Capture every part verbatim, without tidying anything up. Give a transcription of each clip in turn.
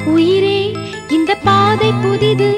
உயிரே இந்த பாதை புதிது.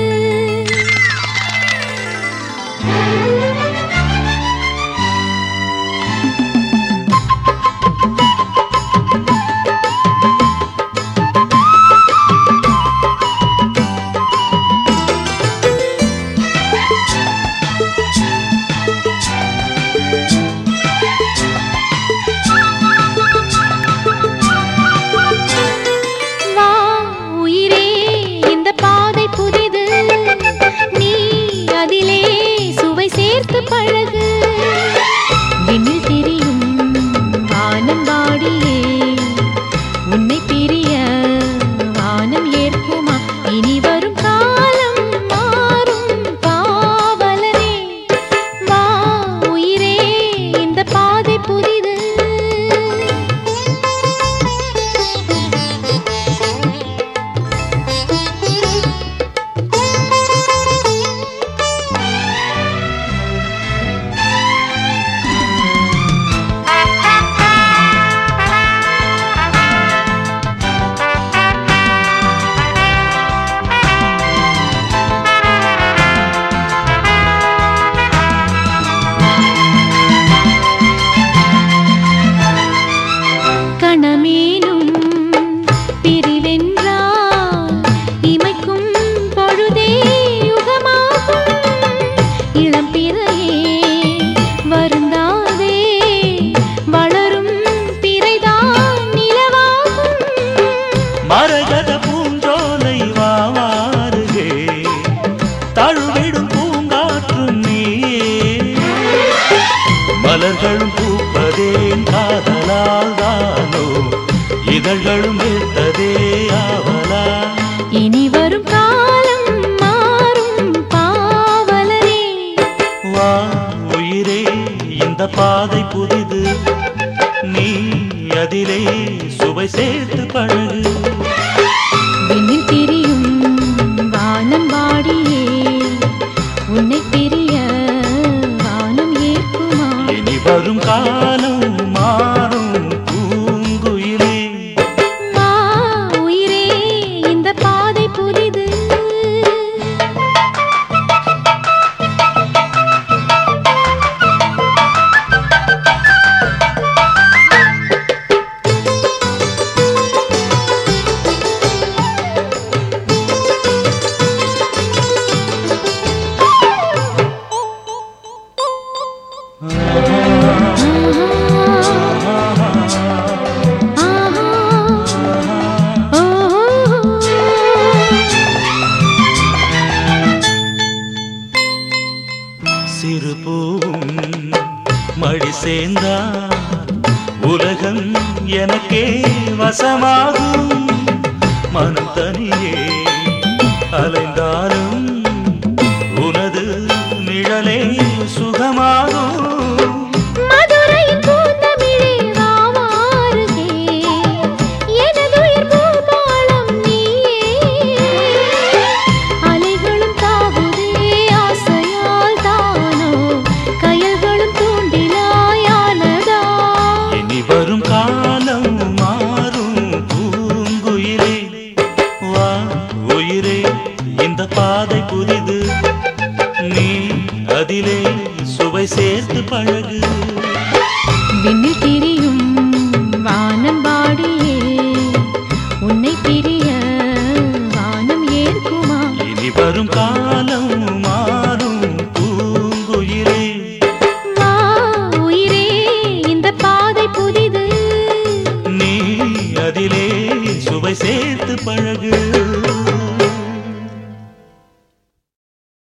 பழகு விண்ணில் திரியும் வானம்பாடியே உன்னை பிரிய வானம் ஏற்குமா? இனி வரும் காலம் மாறும் காவலரே, வா உயிரே இந்த பாதை புதிது. கணமேனும் பிரிவென்றால் இமைக்கும் பொழுதே யுகமாகும். இளம் பிறையே வருந்தாதே, வளரும் பிறைதான் நிலவாகும். மரகத பூஞ்சோலை வாவாருகே, தழுவிடும் பூங்காற்றும் நீயே. மலர்களும் பூப்பதேன் காதலால் தானோ, இதழ்களும் ஏற்றதே ஆவலா? இனி வரும் காலம் மாறும் பாவலரே, வா உயிரே இந்த பாதை புதிது. நீ அதிலே சுவை சேர்த்து பழகு. விண்ணில் திரியும் வானம்பாடியே உன்னை பிரிய வானம் ஏற்குமா? இனி வரும் காலம் மாறும் பூங்குயிலே, வா உயிரே இந்த பாதை புதிது. சிறு பூவும் மழை சேர்ந்தால் உலகம் எனக்கே வசமாகும். மனம் தனியே அலைந்தாலும் உனது நிழலே சுகமாகும். மதுரையின் பூந்தமிழே வா வாருகே, எனதுயிர் பூபாலம் நீயே. அலைகளும் தாவுதே ஆசையால் தானோ, கயல்களும் தூண்டிலாயானதா? இனி வரும் காலம் மாறும் பூங்குயிலே, வா உயிரே இந்த பாதை புதிது. நீ அதிலே சுவை சேர்த்து பழகு. விண்ணில் திரியும் வானம்பாடியே உன்னை பிரிய வானம் ஏற்குமா? இனி வரும் காலம் மாறும் பூங்குயிலே, வா உயிரே இந்த பாதை புதிது. நீ அதிலே சுவை சேர்த்து பழகு.